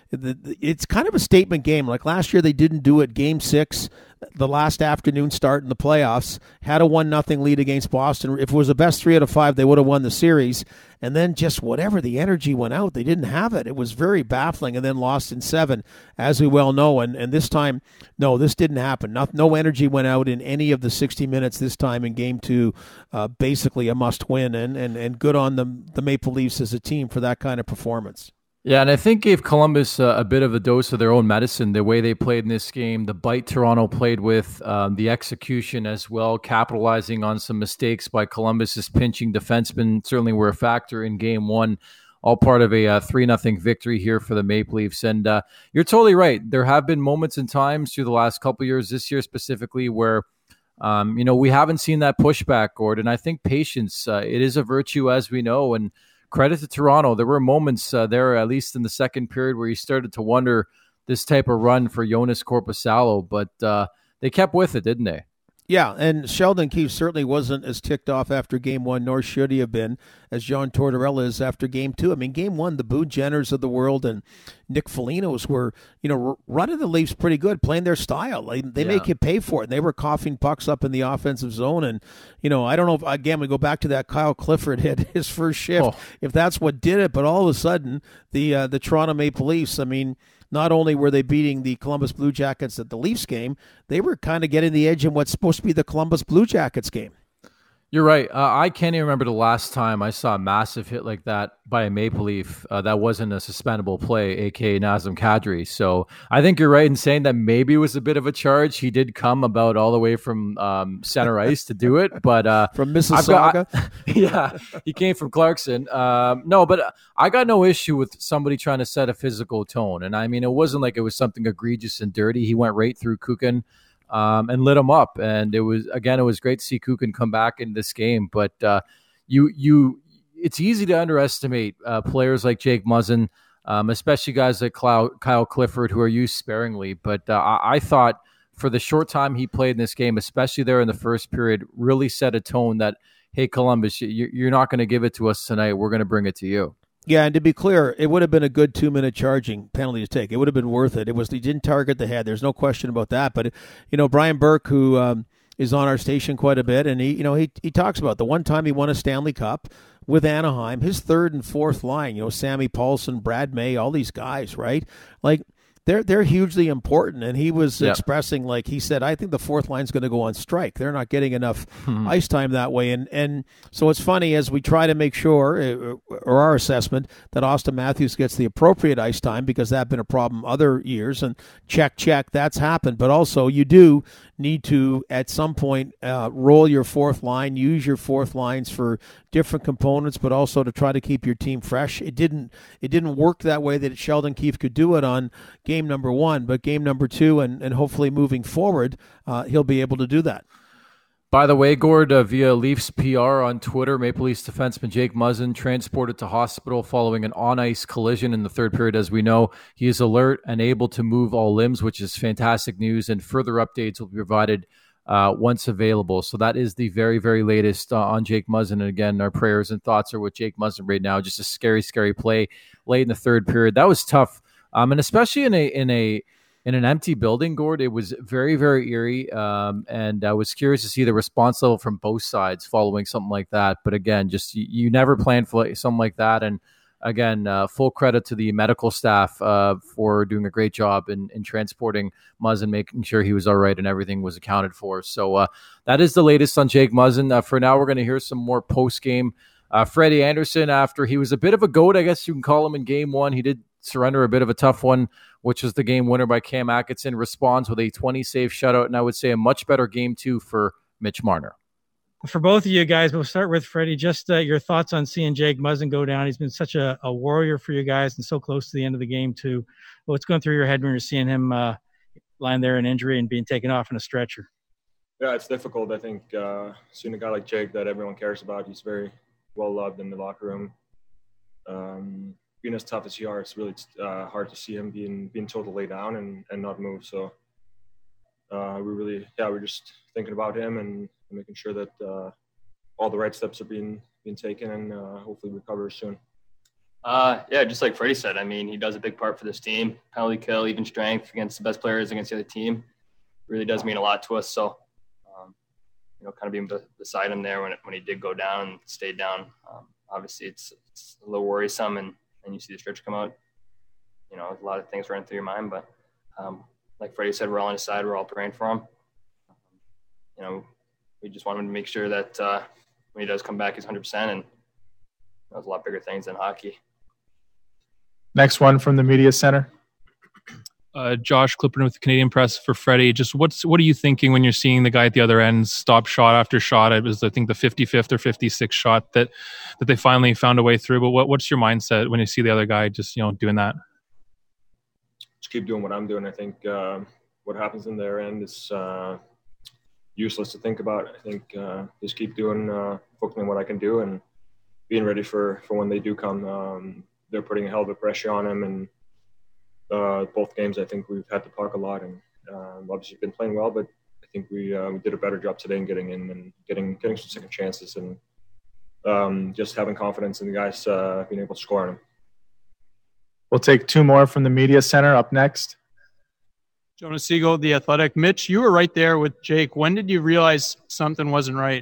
it's kind of a statement game. Like last year, they didn't do it. Game six, the last afternoon start in the playoffs, had a one nothing lead against Boston. If it was a best three out of five, they would have won the series. And then just whatever, the energy went out. They didn't have it. It was very baffling, and then lost in seven, as we well know. And and this time, no, this didn't happen. Not, no energy went out in any of the sixty minutes this time in game two. Uh, basically a must-win, and, and, and good on the, the Maple Leafs as a team for that kind of performance. Yeah, and I think gave Columbus uh, a bit of a dose of their own medicine, the way they played in this game, the bite Toronto played with, um, the execution as well, capitalizing on some mistakes by Columbus's pinching defensemen certainly were a factor in game one, all part of a uh, three nothing victory here for the Maple Leafs. And uh, you're totally right. There have been moments and times through the last couple of years, this year specifically, where um, you know, we haven't seen that pushback, Gord, and I think patience, uh, it is a virtue, as we know, and credit to Toronto. There were moments uh, there, at least in the second period, where you started to wonder this type of run for Joonas Korpisalo, but uh, they kept with it, didn't they? Yeah, and Sheldon Keefe certainly wasn't as ticked off after game one, nor should he have been, as John Tortorella is after game two. I mean, game one, the Boone Jenners of the world and Nick Foligno's were, you know, running the Leafs pretty good, playing their style. They, they Yeah. make you pay for it. And they were coughing pucks up in the offensive zone. And, you know, I don't know if, again, we go back to that Kyle Clifford hit his first shift, Oh. if that's what did it. But all of a sudden, the uh, the Toronto Maple Leafs, I mean, not only were they beating the Columbus Blue Jackets at the Leafs game, they were kind of getting the edge in what's supposed to be the Columbus Blue Jackets game. You're right. Uh, I can't even remember the last time I saw a massive hit like that by a Maple Leaf uh, that wasn't a suspendable play, aka Nazem Kadri. So I think you're right in saying that maybe it was a bit of a charge. He did come about all the way from um, center ice to do it, but uh, from Mississauga. Got, I, yeah, he came from Clarkson. Um, no, but I got no issue with somebody trying to set a physical tone, and I mean it wasn't like it was something egregious and dirty. He went right through Kukin. Um, and lit him up. And it was, again, it was great to see Kukin come back in this game. But uh, you, you, it's easy to underestimate uh, players like Jake Muzzin, um, especially guys like Kyle, Kyle Clifford, who are used sparingly. But uh, I, I thought for the short time he played in this game, especially there in the first period, really set a tone that, hey, Columbus, you're not going to give it to us tonight. We're going to bring it to you. Yeah, and to be clear, it would have been a good two-minute charging penalty to take. It would have been worth it. It was he didn't target the head. There's no question about that. But you know, Brian Burke, who um, is on our station quite a bit, and he, you know, he he talks about the one time he won a Stanley Cup with Anaheim, his third and fourth line. You know, Sammy Paulson, Brad May, all these guys, right? Like. They're they're hugely important, and he was yep. expressing, like he said, I think the fourth line's going to go on strike. They're not getting enough hmm. ice time that way, and and so it's funny as we try to make sure, or our assessment, that Austin Matthews gets the appropriate ice time, because that's been a problem other years, and check check that's happened. But also you do need to at some point uh, roll your fourth line, use your fourth lines for different components, but also to try to keep your team fresh. It didn't it didn't work that way that Sheldon Keefe could do it on game number one, but game number two and, and hopefully moving forward, uh, he'll be able to do that. By the way, Gord, uh, via Leafs P R on Twitter, Maple Leafs defenseman Jake Muzzin transported to hospital following an on-ice collision in the third period. As we know, he is alert and able to move all limbs, which is fantastic news, and further updates will be provided uh, once available. So that is the very, very latest uh, on Jake Muzzin. And again, our prayers and thoughts are with Jake Muzzin right now. Just a scary, scary play late in the third period. That was tough. Um, and especially in a in a in an empty building, Gord, it was very, very eerie. Um, and I was curious to see the response level from both sides following something like that. But again, just you, you never planned for something like that. And again, uh, full credit to the medical staff uh, for doing a great job in, in transporting Muzzin, making sure he was all right and everything was accounted for. So uh, that is the latest on Jake Muzzin. Uh, for now, we're going to hear some more post game. Uh, Freddie Anderson, after he was a bit of a goat, I guess you can call him in game one, he did surrender a bit of a tough one, which was the game winner by Cam Atkinson, responds with a twenty-save shutout, and I would say a much better game two for Mitch Marner. For both of you guys, we'll start with Freddie. Just uh, your thoughts on seeing Jake Muzzin go down. He's been such a, a warrior for you guys and so close to the end of the game too. What's going through your head when you're seeing him uh, lying there in injury and being taken off in a stretcher? Yeah, it's difficult. I think uh, seeing a guy like Jake that everyone cares about, he's very well loved in the locker room. Um, being as tough as he are, it's really uh, hard to see him being being totally down and, and not move. So uh, we really, yeah, we're just thinking about him and making sure that uh, all the right steps are being being taken, and uh, hopefully recovers soon. Uh, yeah, just like Freddie said, I mean, he does a big part for this team. Penalty kill, even strength against the best players against the other team, really does mean a lot to us. So, um, you know, kind of being beside him there when it, when he did go down and stayed down. Um, obviously, it's, it's a little worrisome, and and you see the stretch come out. You know, a lot of things run through your mind, but um, like Freddie said, we're all on his side. We're all praying for him. Um, you know, we just want him to make sure that uh, when he does come back, he's one hundred percent, and there's a lot bigger things than hockey. Next one from the media center. Uh, Josh Clippern with the Canadian Press for Freddie. Just what's what are you thinking when you're seeing the guy at the other end stop shot after shot? It was, I think, the fifty-fifth or fifty-sixth shot that that they finally found a way through. But what what's your mindset when you see the other guy just, you know, doing that? Just keep doing what I'm doing. I think uh, what happens in their end is uh, useless to think about. I think uh, just keep doing, uh, focusing on what I can do and being ready for, for when they do come. Um, they're putting a hell of a pressure on him, and uh, both games I think we've had to talk a lot, and um, obviously been playing well, but I think we uh, we did a better job today in getting in and getting getting some second chances, and um, just having confidence in the guys uh, being able to score on them. We'll take two more from the media center up next. Jonas Siegel, The Athletic. Mitch, you were right there with Jake. When did you realize something wasn't right?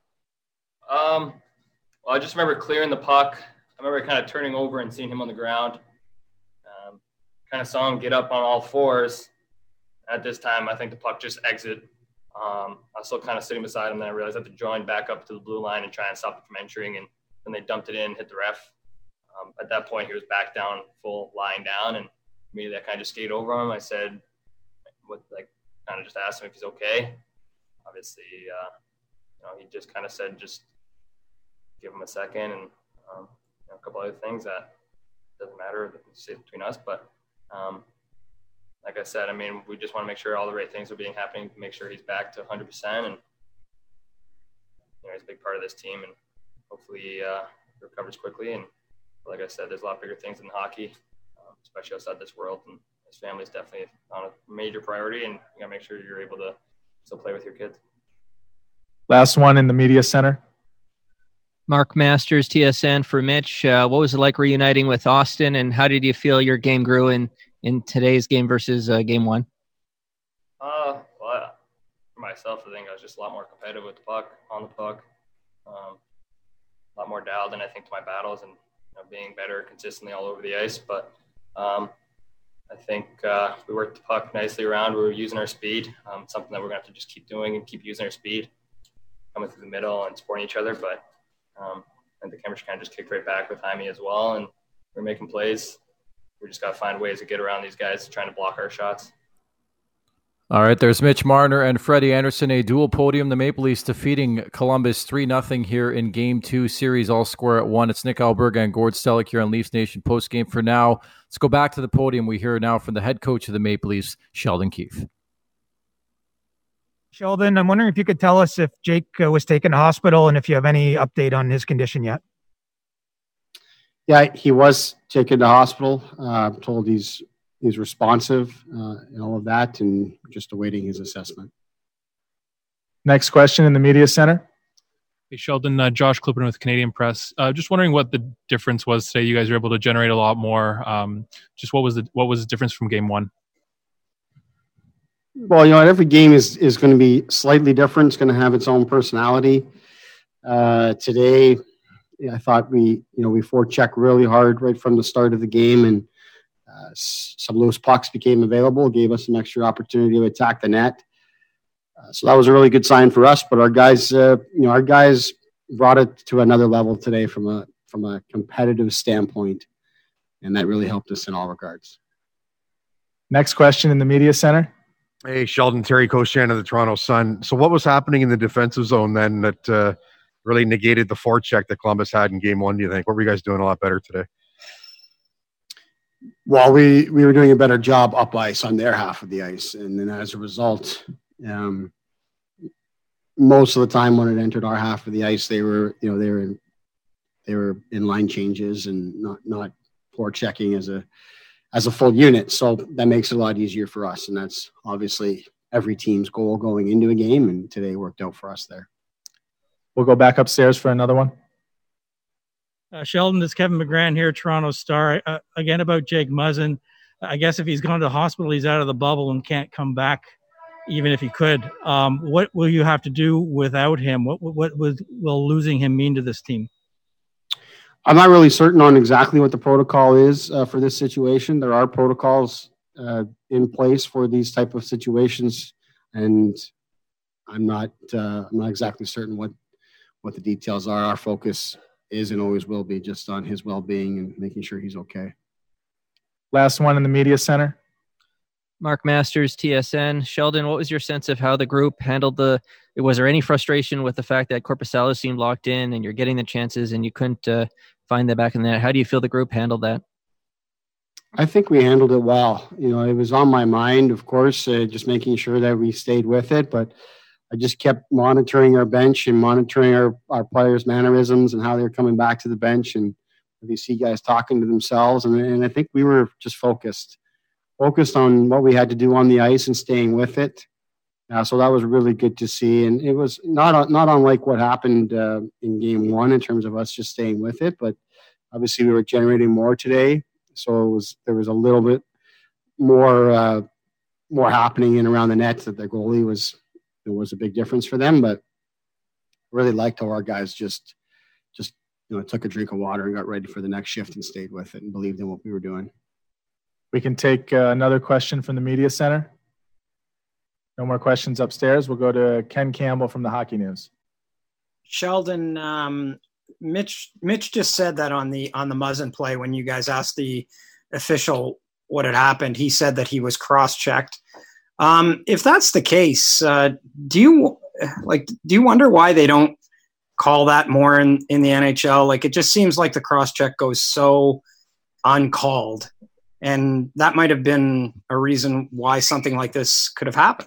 Um, well, I just remember clearing the puck. I remember kind of turning over and seeing him on the ground. Um, kind of saw him get up on all fours. At this time, I think the puck just exit Um, I was still kind of sitting beside him. Then I realized I had to join back up to the blue line and try and stop it from entering. And then they dumped it in, hit the ref. Um, at that point, he was back down, full lying down. And immediately I kind of just skated over him. I said, what, like, kind of just asked him if he's okay. Obviously, uh, you know, he just kind of said, just give him a second and um, you know, a couple other things that doesn't matter, stays between us. But um, like I said, I mean, we just want to make sure all the right things are being happening to make sure he's back to one hundred percent. And you know, he's a big part of this team, and hopefully he uh, recovers quickly. And like I said, there's a lot bigger things in hockey, um, especially outside this world. And his family is definitely on a major priority, and you got to make sure you're able to still play with your kids. Last one in the media center. Mark Masters, T S N for Mitch. Uh, what was it like reuniting with Austin, and how did you feel your game grew in, in today's game versus uh, game one? Uh, well, for myself, I think I was just a lot more competitive with the puck, on the puck, um, a lot more dialed in, I think, to my battles, and you know, being better consistently all over the ice. But um, I think uh, we worked the puck nicely around. We were using our speed, um, something that we're going to have to just keep doing and keep using our speed, coming through the middle and supporting each other. But um, and the chemistry kind of just kicked right back with Jaime as well, and we're making plays. We just got to find ways to get around these guys trying to block our shots. All right, there's Mitch Marner and Freddie Anderson, a dual podium. The Maple Leafs defeating Columbus three nothing here in Game two. Series all square at one. It's Nick Alberga and Gord Stellick here on Leafs Nation postgame. For now, let's go back to the podium. We hear now from the head coach of the Maple Leafs, Sheldon Keefe. Sheldon, I'm wondering if you could tell us if Jake uh, was taken to hospital and if you have any update on his condition yet. Yeah, he was taken to hospital. Uh, I'm told he's he's responsive uh, and all of that, and just awaiting his assessment. Next question in the media center. Hey, Sheldon, uh, Josh Clipperton with Canadian Press. Uh, just wondering what the difference was today. You guys were able to generate a lot more. Um, just what was the what was the difference from game one? Well, you know, every game is, is going to be slightly different. It's going to have its own personality. Uh, today, I thought we, you know, we forechecked really hard right from the start of the game, and uh, some loose pucks became available, gave us an extra opportunity to attack the net. Uh, so that was a really good sign for us. But our guys, uh, you know, our guys brought it to another level today from a from a competitive standpoint, and that really helped us in all regards. Next question in the media center. Hey, Sheldon, Terry Koshan of the Toronto Sun. So what was happening in the defensive zone then that uh, really negated the forecheck that Columbus had in game one, do you think? What were you guys doing a lot better today? Well, we, we were doing a better job up ice on their half of the ice. And then as a result, um, most of the time when it entered our half of the ice, they were, you know, they were, they were in line changes and not, not forechecking as a, as a full unit. So that makes it a lot easier for us. And that's obviously every team's goal going into a game. And today worked out for us there. We'll go back upstairs for another one. Uh, Sheldon, this is Kevin McGran here, Toronto Star. Uh, again, about Jake Muzzin. I guess if he's gone to the hospital, he's out of the bubble and can't come back, even if he could. Um, what will you have to do without him? What, what, what will losing him mean to this team? I'm not really certain on exactly what the protocol is uh, for this situation. There are protocols uh, in place for these type of situations, and I'm not uh, I'm not exactly certain what what the details are. Our focus is and always will be just on his well-being and making sure he's okay. Last one in the media center. Mark Masters, T S N. Sheldon, what was your sense of how the group handled the – was there any frustration with the fact that Korpisalo seemed locked in and you're getting the chances and you couldn't uh, find that back in the net? How do you feel the group handled that? I think we handled it well. You know, it was on my mind, of course, uh, just making sure that we stayed with it. But I just kept monitoring our bench and monitoring our, our players' mannerisms and how they're coming back to the bench. And you see guys talking to themselves. And, and I think we were just focused. focused on what we had to do on the ice and staying with it. Uh, so that was really good to see. And it was not, not unlike what happened uh, in game one in terms of us just staying with it, but obviously we were generating more today. So it was, there was a little bit more, uh, more happening in around the net that the goalie was, there was a big difference for them, but really liked how our guys just, just, you know, took a drink of water and got ready for the next shift and stayed with it and believed in what we were doing. We can take uh, another question from the media center. No more questions upstairs. We'll go to Ken Campbell from the Hockey News. Sheldon, um, Mitch Mitch just said that on the on the Muzzin play when you guys asked the official what had happened, he said that he was cross-checked. Um, if that's the case, uh, do you like do you wonder why they don't call that more in, in the N H L? Like, it just seems like the cross-check goes so uncalled, and that might have been a reason why something like this could have happened.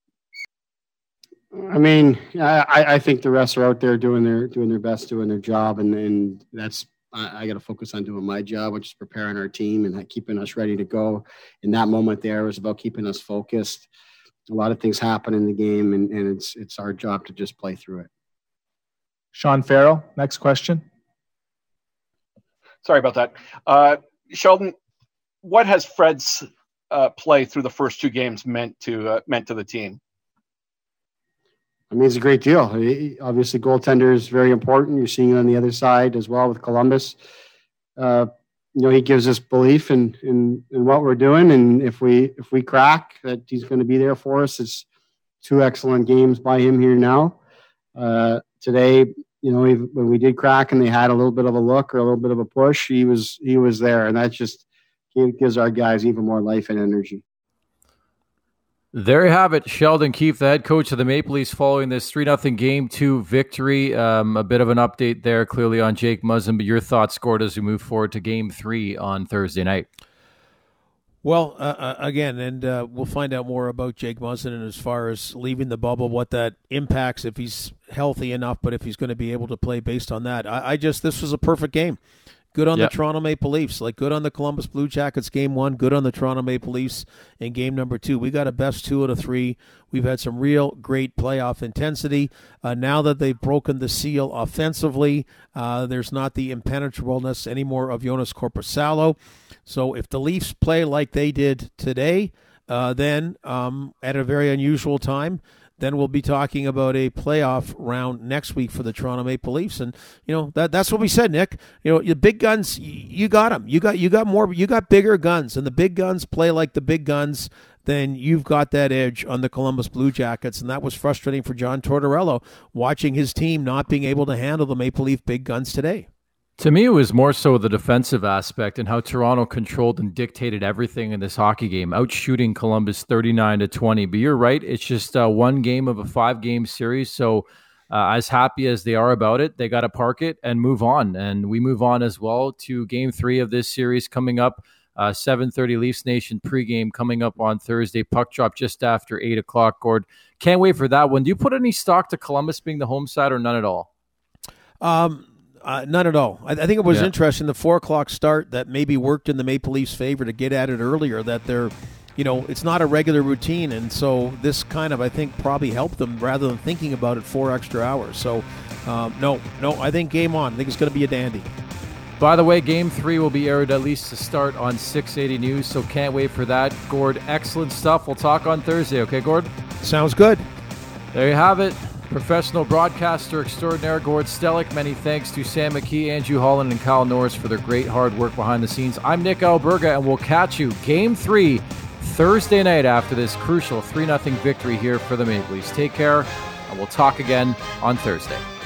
I mean, I, I think the refs are out there doing their doing their best, doing their job, and, and that's I, I got to focus on doing my job, which is preparing our team and keeping us ready to go. In that moment, there was about keeping us focused. A lot of things happen in the game, and, and it's it's our job to just play through it. Sean Farrell, next question. Sorry about that, uh, Sheldon. What has Fred's uh, play through the first two games meant to uh, meant to the team? I mean, it's a great deal. He, obviously, goaltender is very important. You're seeing it on the other side as well with Columbus. Uh, you know, he gives us belief in, in in what we're doing, and if we if we crack, that he's going to be there for us. It's two excellent games by him here now. Uh, today, you know, he, when we did crack and they had a little bit of a look or a little bit of a push, he was he was there, and that just he gives our guys even more life and energy. There you have it. Sheldon Keefe, the head coach of the Maple Leafs, following this three nothing Game two victory. Um, a bit of an update there, clearly, on Jake Muzzin, but your thoughts, Gord, as we move forward to Game three on Thursday night. Well, uh, again, and uh, we'll find out more about Jake Muzzin and as far as leaving the bubble, what that impacts, if he's healthy enough, but if he's going to be able to play based on that. I, I just, this was a perfect game. Good on yep. the Toronto Maple Leafs, like good on the Columbus Blue Jackets game one, good on the Toronto Maple Leafs in game number two. We got a best two out of three. We've had some real great playoff intensity. Uh, now that they've broken the seal offensively, uh, there's not the impenetrableness anymore of Jonas Korpisalo. So if the Leafs play like they did today, uh, then um, at a very unusual time, then we'll be talking about a playoff round next week for the Toronto Maple Leafs, and you know that that's what we said, Nick. You know, your big guns, you got them. You got you got more. You got bigger guns, and the big guns play like the big guns. Then you've got that edge on the Columbus Blue Jackets, and that was frustrating for John Tortorella, watching his team not being able to handle the Maple Leaf big guns today. To me, it was more so the defensive aspect and how Toronto controlled and dictated everything in this hockey game, outshooting Columbus thirty-nine to twenty. But you're right, it's just uh, one game of a five-game series. So uh, as happy as they are about it, they got to park it and move on. And we move on as well to game three of this series coming up, uh, seven thirty Leafs Nation pregame coming up on Thursday. Puck drop just after eight o'clock, Gord. Can't wait for that one. Do you put any stock to Columbus being the home side or none at all? Um. Uh, none at all. I, I think it was yeah. interesting, the four o'clock start that maybe worked in the Maple Leafs' favor to get at it earlier, that they're, you know, it's not a regular routine, and so this kind of, I think, probably helped them rather than thinking about it four extra hours. So, um, no, no, I think game on. I think it's going to be a dandy. By the way, Game three will be aired at least to start on six eighty News, so can't wait for that. Gord, excellent stuff. We'll talk on Thursday, okay, Gord? Sounds good. There you have it. Professional broadcaster extraordinaire Gord Stellick. Many thanks to Sam McKee, Andrew Holland, and Kyle Norris for their great hard work behind the scenes. I'm Nick Alberga, and we'll catch you Game three Thursday night after this crucial three nothing victory here for the Maple Leafs. Take care, and we'll talk again on Thursday.